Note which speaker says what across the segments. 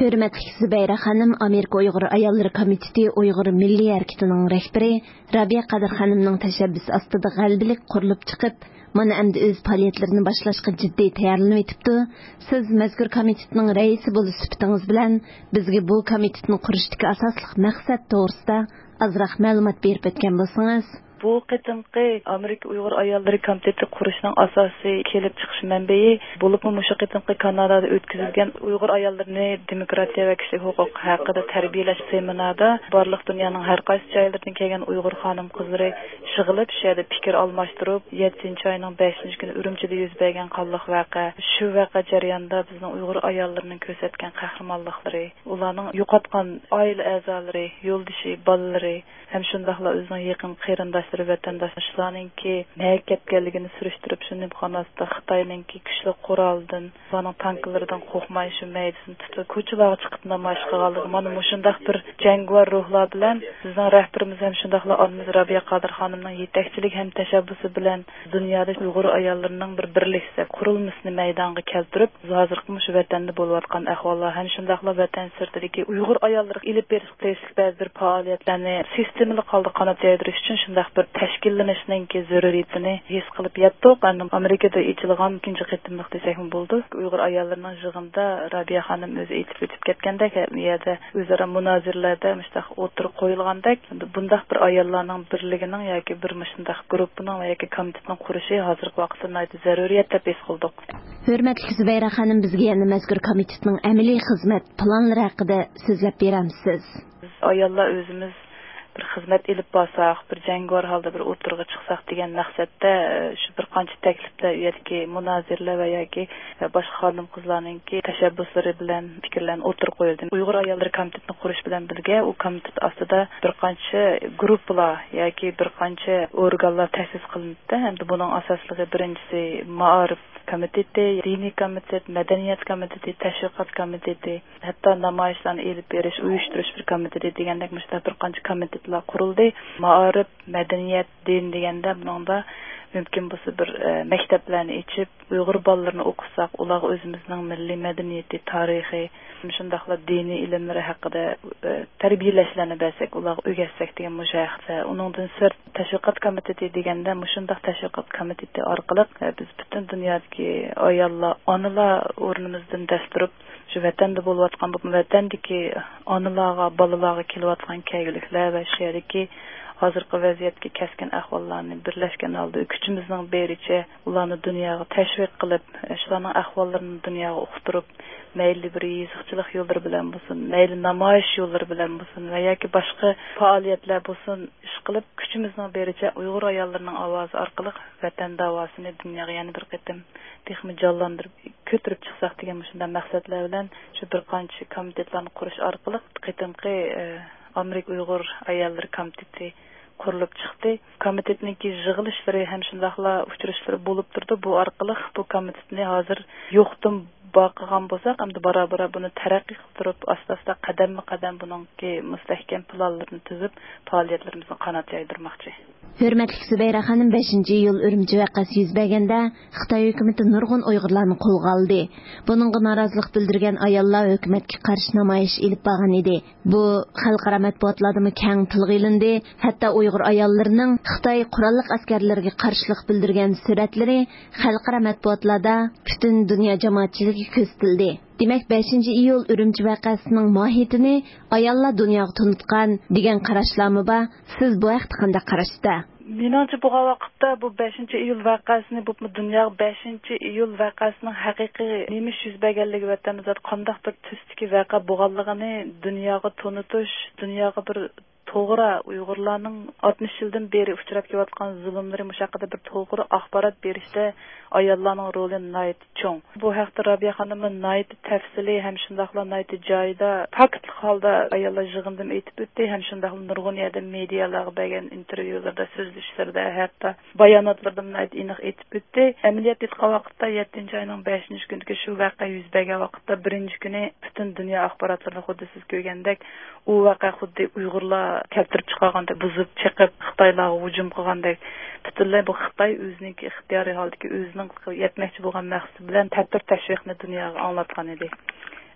Speaker 1: Hürmetli Zübeyra Hanım, Amerika Uyghur Ayalları Komiteti Uyghur Milli Hareketining rahbari Rabia Qadir Hanımning tashabbus ostida g'albilik qurilib chiqib, mana endi o'z faoliyatlarini boshlashga jiddiy tayyorlanib etibdi. Siz mazkur komitetning raisi bo'lish sifatingiz bilan bizga bu komitetni qurishdagi asosli maqsad to'g'risida ozroq ma'lumot berib o'tgan bo'lsangiz.
Speaker 2: Bu qitimqi Amerika Uyghur Ayalları Komiteti qurishning asosiy kelib chiqish manbai bo'lib, mushu qitimqi Kanadada o'tkazilgan Uyghur ayollarini demokratiya va kishilik huquq haqida tarbiyalash seminarida barliq dunyoning har qaysi joylaridan kelgan Uyghur xonim-qizlari yig'ilib, shu yerda fikr almashtirib, 7-oyning 5-kuni Urumchida yuz bergan qonliq voqea, shu voqea jarayonida bizning Uyghur ayollarining ko'rsatgan qahramonliklari, ularning yo'qotgan oila a'zolari, yo'ldoshi, bolalari, ham shundaqla o'zining yaqin qarindoshlar vatandoshlarninki harakatganligini surishtirib, shuni xonasida Xitoyninki kuchli quroldan, ularning tanklaridan qo'rqmay shu maydasini tutib, ko'chalarga chiqib namoyish qilganligi, mana shundaq bir jangovar ruhlar bilan bizning rahbarimiz ham shundaqla Olmiz Rabia Qadir xonimning yetakchilik ham tashabbusi bilan dunyoda Uyg'ur ayollarining bir birlikda qurilmasini maydonga keltirib, hozirgi shu vatanda bo'layotgan ahvollar ham shundaqla vatan sirtidagi Uyg'ur ayollariga ilib berish ba'zi bir faoliyatlarni sistemli qoldi qanot yaytirish uchun shundaq bir tashkillanishning zaruriyatini his qilib yetdik. Amerikada ichilgan ikinchi qitimliq desak ham bo'ldi. Uyg'ur ayollarining yig'inida Rabia xonim o'zi aytib o'tib ketgandek, bu yerda o'zaro munozirlarda mustaq o'tirib qo'yilgandek, bundaq bir ayollarning birligining yoki bir shundaq guruhining yoki komitetning qurishi hozirgi vaqtda zaruriyat deb his qildik.
Speaker 1: Hurmatli Zübeyra xonim, bizga yana mazkur komitetning amaliy xizmat planlari haqida so'zlab beramiz.
Speaker 2: Ayollar o'zimiz bir xizmat ilib borsak, bir jangovar holda bir o'tirg'i chiqsak degan maqsadda shu bir qancha takliflar yoki munozirlar va yoki boshqa xonim qizlarningki tashabbuslari bilan fikrlarni o'tirib qo'yildi. Uyg'ur ayollari komitetini qurish bilan birga u komitet ostida bir qancha guruhlar yoki bir qancha organlar ta'sis qilindi. Hamda buning asosligi birinchisi ma'arif komiteti, diniy komitet, madaniyat komiteti, tashviqot komiteti, hatto namoyishlarni elib berish, uyushtirish bir komiteti degandek mushta bir qancha komitetlar qurildi. Ma'arif, madaniyat, din deganda buningda mumkin bo'lsa bir maktablarni ochib, Uyg'ur bolalarini o'qisak, ularga o'zimizning milliy madaniyati, tarixi, shundaqla diniy ilmlari haqida tarbiyalashlarni bersak, ularga o'rgatsak degan mujohada. Uningdan sirt tashviqot komiteti deganda shundaq tashviqot komiteti orqali biz butun dunyodagi ayollar, onalar o'rnimizdan dasturib, shu vatanda bo'layotgan bu vatandagi onalarga, bolalarga kelayotgan kelguliklar va shu yerdagi hozirgi vaziyatga kaskin ahvollarni birlashgan holda kuchimizning bericha ularni dunyoga tashviq qilib, shularning ahvollarini dunyoga uqtirib, mayli bir yiziqchilik yo'llari bilan bo'lsin, mayli namoyish yo'llari bilan bo'lsin va yoki boshqa faoliyatlar bo'lsin, ish qilib kuchimizning bericha Uyg'ur ayollarining ovozi orqali vatan davosini dunyoga yana bir qatim texmi jonlantirib ko'tarib chiqsak degan shunday maqsadlar bilan shu bir qancha komitetlarni qurish orqali qatimqi Amerika Uyg'ur Ayolları Komiteti qurilib chiqdi. Komitetningki yig'ilishlari ham shundaqla uchrashlari bo'lib turdi. Bu orqali bu komitetni hozir yo'qdan boqgan bo'lsak, hamda bora-bora buni taraqqiy qildirib, asta-asta qadam-qadam buningki mustahkam planlarni tuzib, faoliyatlarimizni qanot yaydirmoqchi.
Speaker 1: Hurmatli Zübeyra xonim, 5-iyul Urumchi vaqasi yuz berganda Xitoy hukumati nurg'un Uyg'urlarni qo'lga oldi. Buningga norozilik bildirgan ayollar hukumatga qarshi namoyish ilib borgan edi. Bu xalqaro matbuotlarda keng tilga ilindi. Hatto Uyg'ur ayollarining Xitoy qurolli askarlariga qarshilik bildirgan suratlari xalqaro matbuotlarda butun dunyo jamoatchiligi ko'rsatildi. Demak, 5-iyul Urumchi vaqasining mohiyatini ayollar dunyoga tunutgan degan qarashlarmi bor? Siz bu haqda qanday qarashda?
Speaker 2: Menimcha bu vaqtda bu 5-iyul vaqasini, bu dunyoga 5-iyul vaqasining haqiqiy nima yuz berganligi va qanday bir tüstiki vaqa bo'lganligini dunyoga tunutish, dunyoga bir to'g'ri Uyg'urlarning 60 yildan beri uchrab kelayotgan zulmlari mushaqida bir to'g'ri axborot berishda ayollarning roli nihoyat cho'ng. Bu haqda Rabia xonimning nihoyat tafsili ham shundaqla nihoyat joyida faktli holda ayollar yig'indan aytib o'tdi, ham shundaqla nurg'un yerda medialarga bergan intervyularda, so'zlashlarda, hatto bayonotlarda nihoyat aniq aytib o'tdi. Amaliyot etgan vaqtda 7-oyning 5-kuniga shu voqea yuz bergan vaqtda birinchi kuni butun dunyo axborotlarini xuddi siz ko'rgandek u voqea xuddi Uyg'urlar keltirib chiqarganda buzib chiqib Xitoylarga hujum qilgandek butunlay bu Xitoy o'zining ixtiyoriy holdagi o'zining yetmoqchi bo'lgan maqsadi bilan tadbir tashviqni dunyoga anglatgan edi.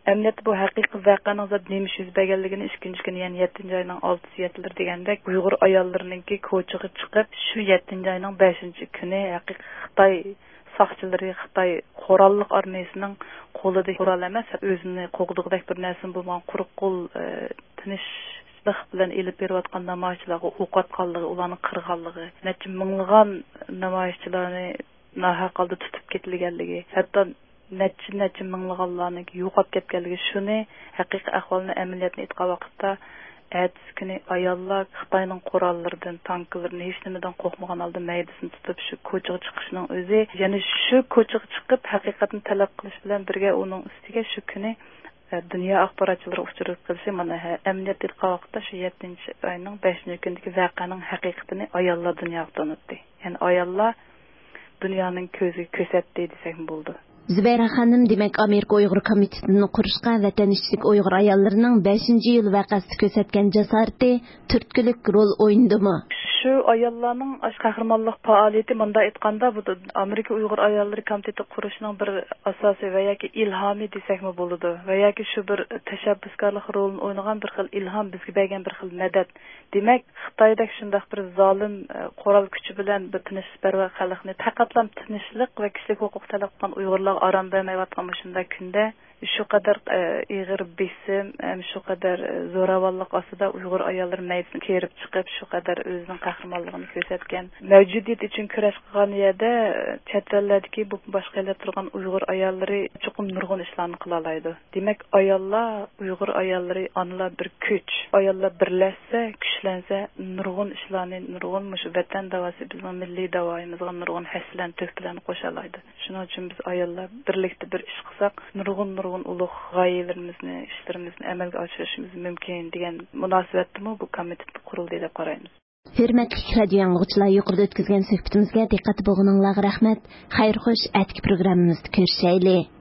Speaker 2: Emniyet bu haqiqiy vaqanın zat neymiş yüz berganligini 2-nji kuni, yani 7-nji ayning 6-sı yetilir degandek, Uyg'ur ayollarininki ko'chaga chiqib, shu 7-nji ayning 5-nji kuni haqiqiy Xitoy saqchilari, Xitoy qurolliq armiyasining qo'lida qurol emas, o'zini qo'g'diqdek bir narsa bo'lgan quruq qo'l tinchlik bilan elib berayotgan namoyishchilarga o'q otganligi, ularni qirganligi, necha minglagan namoyishchilarni nahaq holda tutib ketilganligi, hatto necha minglaganlarni yo'qotib ketganligi, shuni haqiqiy ahvolni amaliyotni aytgan vaqtda ertasi kuni ayollar Xitoyning qurollaridan, tanklaridan hech nimadan qo'rqmagan holda maydasini tutib shu ko'chaga chiqishning o'zi, ya'ni shu ko'chaga chiqib haqiqatni talab qilish bilan birga uning ustiga shu kuni dunyo axborotchilari uchrab qilishi, mana amaliyot aytgan vaqtda shu 7-nji ayning 5-nji kunidagi voqeaning haqiqatini ayollar dunyoga tanitdi. Ya'ni ayollar dunyoning ko'ziga ko'rsatdi desak bo'ldi.
Speaker 1: Zübeyra xanım demek Amerika Uyghur Komitetini qurishqa Vatan ishchilik Uyghur ayollarining 5-yil vaqasida ko'rsatgan jasorati turtkilik rol o'ynadimi?
Speaker 2: Shu ayollarning qahramonlik faoliyati bunda aytganda bu Amerika Uyghur ayollari komiteti qurishning bir asosiy va yoki ilhomi desakmi bo'ladi. Va yoki shu bir tashabbuskorlik rolini o'ynagan bir xil ilhom, bizga bergan bir xil madad. Demak, Xitoydagi shunday bir zolim qurol kuchi bilan bir tinchlikparvar xalqni faqatlam tinchlik va kishilik huquq talab qilgan Uyg'urlar aram bermayotgan shunday kunda shu qadar ig'ir besim, shu qadar zo'ravonlik ostida Uyg'ur ayollari maydasini kerib chiqib, shu qadar o'zining qahramonligini ko'rsatgan. Mavjudiyat uchun kurash qilgan yerda chetlarlardagi bu boshqa yerlarda turgan Uyg'ur ayollari chuqur nurg'un ishlarni qila oladi. Demak, ayollar, Uyg'ur ayollari onalar bir kuch. Ayollar birlashsa, kuchlansa, nurg'un ishlarni, nurg'un shu vatan davosi, bizning milliy davoyimizga nurg'un haslan to'klan qo'sha oladi. Shuning uchun biz ayollar birlikda bir ish qilsak, nurg'un ulug' g'oyalarimizni, ishlarimizni amalga oshirishimiz mumkin degan munosabatda bu komitet qurildi deb qaraymiz.
Speaker 1: Hürmetli radio yanğıçılar, yuqorida o'tkazgan suhbatimizga diqqat bo'lganingizga rahmat. Xayr xo'sh, atki programmamizda ko'rishaylik.